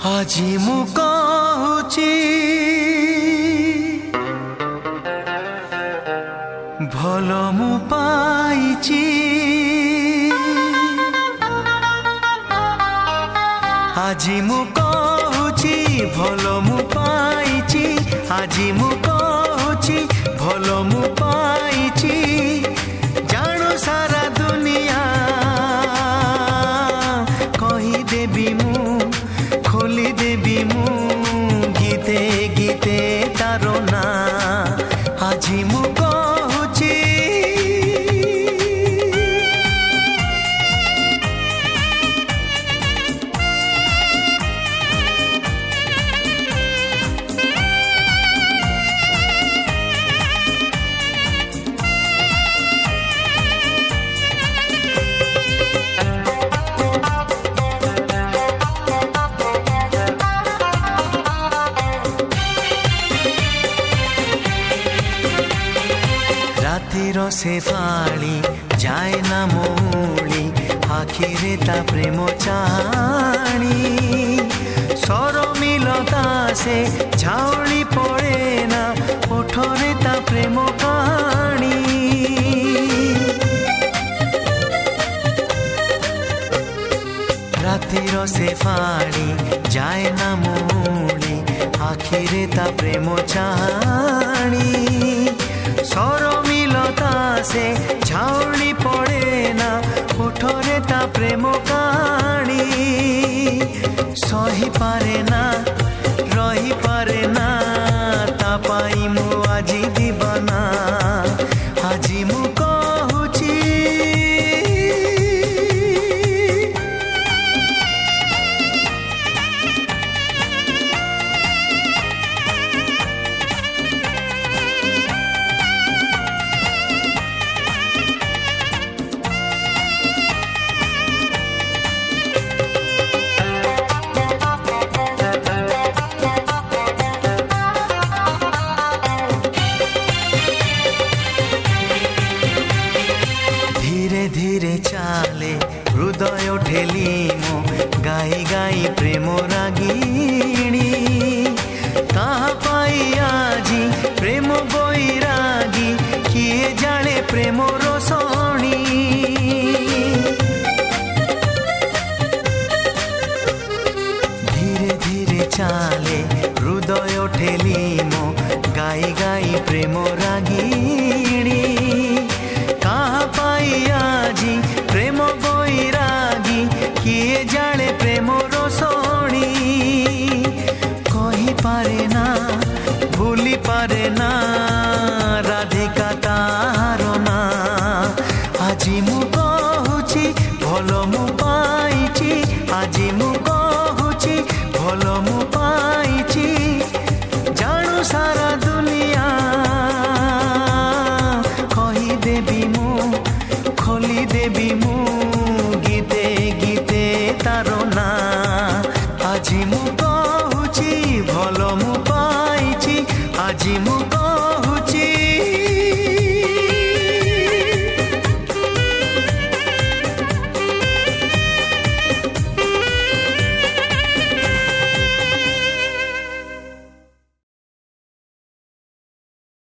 আজি মু কହୁची भल मु पाइची আজি मु कहुची भल मु पाइची আজি मु कहुची भल मु पाइची जानो सारा दुनिया कही देबी मु खोली देबी मु गीते गीते तारो ना আজি मु कहुची रातिर से फाली जाए ना मोली आखिरे ता प्रेम चाणी सरमिलता से झाउली पड़े ना ओठरे ता प्रेम कहानी रातिर से फाली जाए ना मोली आखिरे ता प्रेम चाणी सरमिलता से झाउली पड़े ना ओठरे ता प्रेम कहानी सही पारे ना रही पारे ना ता पाई मु आजी दीवाना आजी मु कहुची धीरे चाले हृदय ठेली मो गाई गाई प्रेम रागिणी कहाँ पाई आजी प्रेम बैरागी किए जाने प्रेम रसणी धीरे धीरे चाले हृदय ठेली मो गाई गाई प्रेम रागिणी कहाँ पाई आजी प्रेम बैरागी किए जाने प्रेम रसणी कही पारे ना भूली पारे ना राधिका तार ना आजी मु कहुची भल मु पाइची आजी मु कहुची भल मु पाइची जानु सारा दुनिया कही देबी मु खोली देबी मु